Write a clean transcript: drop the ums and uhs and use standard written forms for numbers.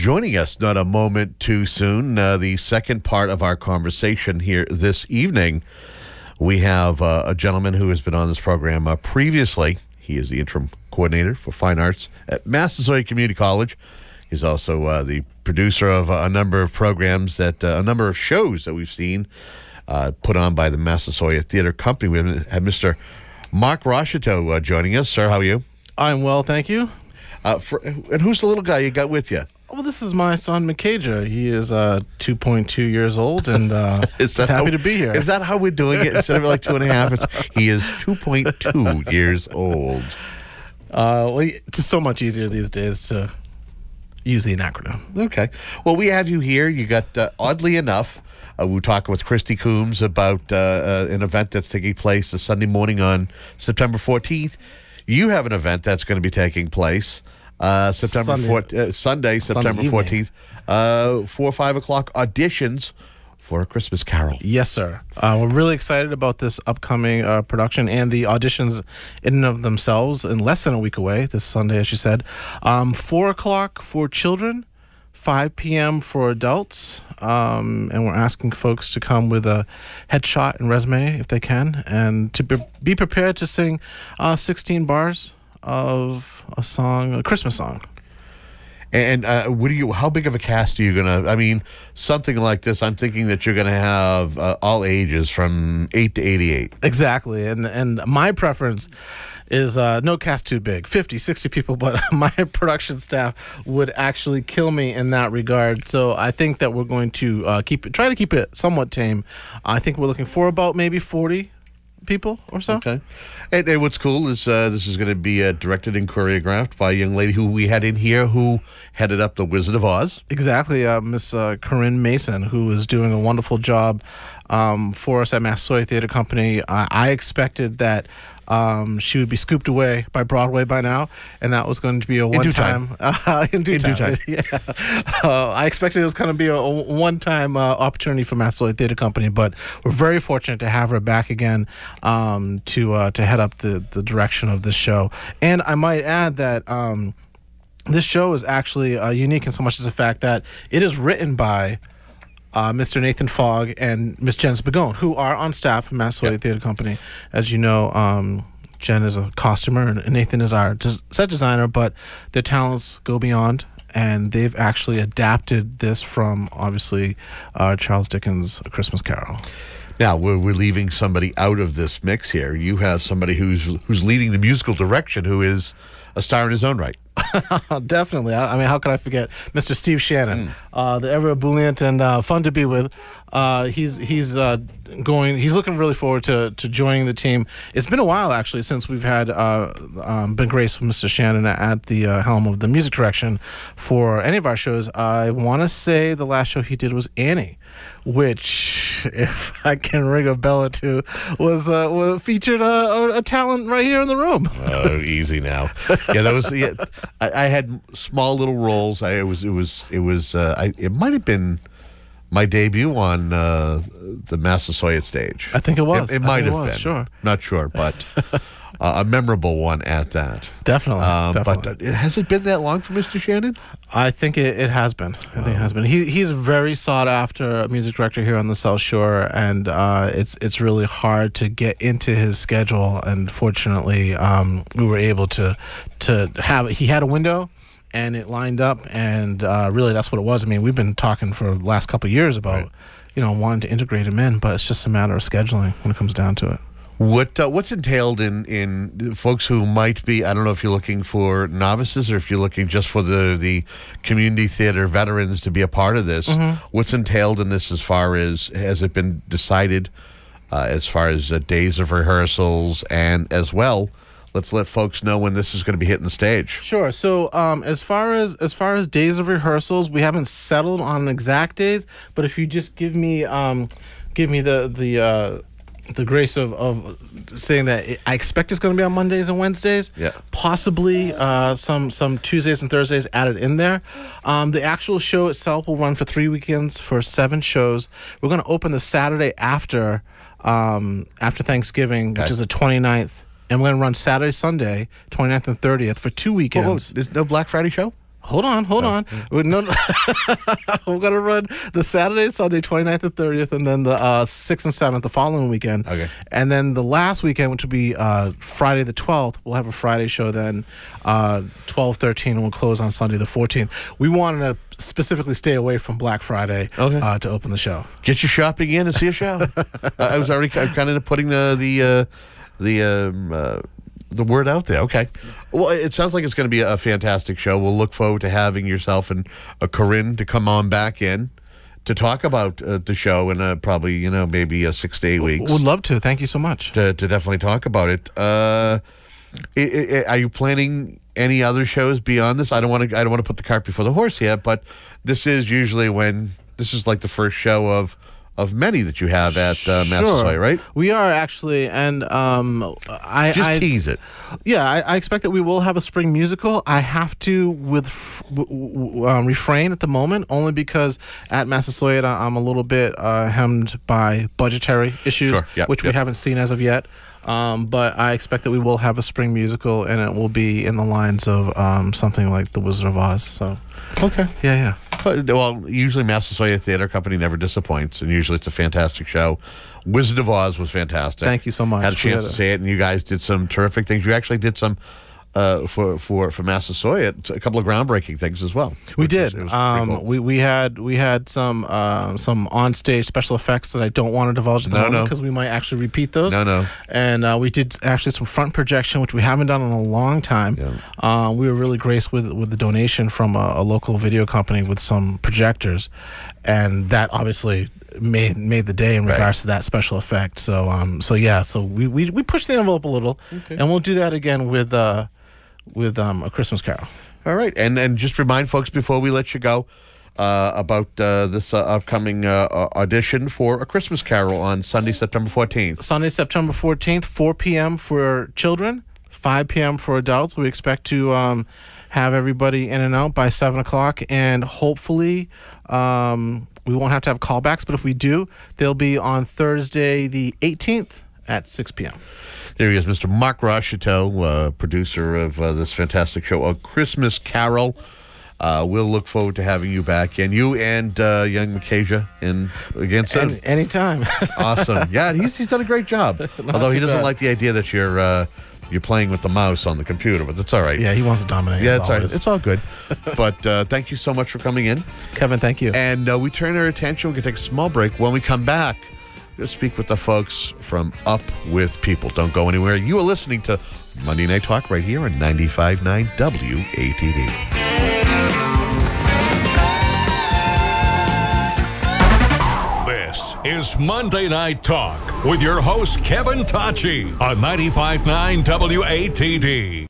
Joining us not a moment too soon, the second part of our conversation here this evening, we have a gentleman who has been on this program previously. He is the interim coordinator for fine arts at Massasoit Community College. He's also the producer of a number of programs a number of shows that we've seen put on by the Massasoit Theatre Company. We have Mr. Mark Rocheteau joining us. Sir, how are you? I'm well, thank you. And who's the little guy you got with you? Well, this is my son, Mikaja. He is 2.2 years old, and just happy to be here. Is that how we're doing it? Instead of like 2.5, he is 2.2 years old. Well, it's just so much easier these days to use the acronym. Okay. Well, we have you here. You got, oddly enough, we were talking with Christy Coombs about an event that's taking place this Sunday morning on September 14th. You have an event that's going to be taking place Sunday, September 14th, 4 or 5 o'clock auditions for A Christmas Carol. Yes, sir. We're really excited about this upcoming production and the auditions in and of themselves in less than a week away, this Sunday, as you said. 4 o'clock for children, 5 p.m. for adults, and we're asking folks to come with a headshot and resume if they can, and to be prepared to sing 16 bars of a Christmas song. And how big of a cast are you gonna? I mean, something like this, I'm thinking that you're gonna have all ages from 8 to 88. Exactly, and my preference is no cast too big, 50, 60 people, but my production staff would actually kill me in that regard. So I think that we're going to try to keep it somewhat tame. I think we're looking for about maybe 40 people or so. Okay. And what's cool is this is going to be directed and choreographed by a young lady who we had in here who headed up The Wizard of Oz. Exactly. Miss Corinne Mason, who is doing a wonderful job for us at Massasoit Theatre Company. I expected that she would be scooped away by Broadway by now, and that was going to be a one-time. In due time. Yeah. I expected it was going to be a one-time opportunity for Massasoit Theatre Company, but we're very fortunate to have her back again to head up the direction of this show. And I might add that this show is actually unique in so much as the fact that it is written by Mr. Nathan Fogg and Miss Jen Spagone, who are on staff at Massasoit Theatre Company. As you know, Jen is a costumer and Nathan is our set designer, but their talents go beyond, and they've actually adapted this from, obviously, Charles Dickens' A Christmas Carol. Now, we're leaving somebody out of this mix here. You have somebody who's leading the musical direction who is a star in his own right. Definitely. I mean, how could I forget Mr. Steve Shannon, the ever ebullient and fun to be with. He's looking really forward to joining the team. It's been a while actually since we've had been graced with Mr. Shannon at the helm of the music direction for any of our shows. I want to say the last show he did was Annie, which, if I can ring a bell to, was featured a talent right here in the room. Oh, easy now. Yeah, that was. Yeah, I had small little roles. It might have been my debut on the Massasoit stage. I think it was. It might have been. Sure. Not sure, but a memorable one at that. Definitely. But has it been that long for Mr. Shannon? I think it has been. I think it has been. He's a very sought after music director here on the South Shore, and it's really hard to get into his schedule. And fortunately, we were able to have. He had a window, and it lined up, and really that's what it was. I mean, we've been talking for the last couple of years about wanting to integrate him in, but it's just a matter of scheduling when it comes down to it. What's entailed in folks who might be, I don't know if you're looking for novices or if you're looking just for the community theater veterans to be a part of this, what's entailed in this as far as, has it been decided as far as days of rehearsals, and as well, let's let folks know when this is going to be hitting the stage. Sure. So as far as days of rehearsals, we haven't settled on exact days, but if you just give me the grace of saying that I expect it's going to be on Mondays and Wednesdays. Yeah. Possibly some Tuesdays and Thursdays added in there. The actual show itself will run for 3 weekends for 7 shows. We're going to open the Saturday after Thanksgiving, which is the 29th. And we're going to run Saturday, Sunday, 29th and 30th for 2 weekends. There's no Black Friday show? Hold on. We're going to run the Saturday, Sunday, 29th and 30th, and then the 6th and 7th the following weekend. Okay. And then the last weekend, which will be Friday the 12th, we'll have a Friday show then, 12/13, and we'll close on Sunday the 14th. We wanted to specifically stay away from Black Friday to open the show. Get your shopping in and see a show. I was already kind of putting the word out there. Okay. Well, it sounds like it's going to be a fantastic show. We'll look forward to having yourself and Corinne to come on back in to talk about the show in probably, maybe 6 to 8 weeks. Would love to. Thank you so much. To definitely talk about it. Are you planning any other shows beyond this? I don't want to put the cart before the horse yet, but this is usually this is like the first show of many that you have at Massasoit, right? We are actually, and I tease it. Yeah, I expect that we will have a spring musical. I have to refrain at the moment, only because at Massasoit I'm a little bit hemmed by budgetary issues, which we haven't seen as of yet. But I expect that we will have a spring musical, and it will be in the lines of something like The Wizard of Oz. So, okay, yeah. Well, usually Massasoit Theater Company never disappoints, and usually it's a fantastic show. Wizard of Oz was fantastic. Thank you so much. Had a chance to see it, and you guys did some terrific things. You actually did some for Massasoit, a couple of groundbreaking things as well. We did. Cool. We had some on-stage special effects that I don't want to divulge at the moment because we might actually repeat those. No. And we did actually some front projection, which we haven't done in a long time. Yeah. We were really graced with the donation from a local video company with some projectors, and that obviously made the day in regards to that special effect. So we pushed the envelope a little, and we'll do that again with A Christmas Carol. All right, and just remind folks before we let you go about this upcoming audition for A Christmas Carol on Sunday, September 14th. Sunday, September 14th, 4 p.m. for children, 5 p.m. for adults. We expect to have everybody in and out by 7 o'clock, and hopefully we won't have to have callbacks, but if we do, they'll be on Thursday the 18th at 6 p.m. There he is, Mr. Mark Rocheteau, producer of this fantastic show, A Christmas Carol. We'll look forward to having you back, and you and young Micajah in again soon. Anytime. Awesome. Yeah, he's done a great job. Although he doesn't like the idea that you're playing with the mouse on the computer, but that's all right. Yeah, he wants to dominate. Yeah, that's all right. It's all good. But thank you so much for coming in. Kevin, thank you. And we turn our attention. We can take a small break. When we come back, we'll speak with the folks from Up With People. Don't go anywhere. You are listening to Monday Night Talk right here on 95.9 WATD. This is Monday Night Talk with your host, Kevin Tachi, on 95.9 WATD.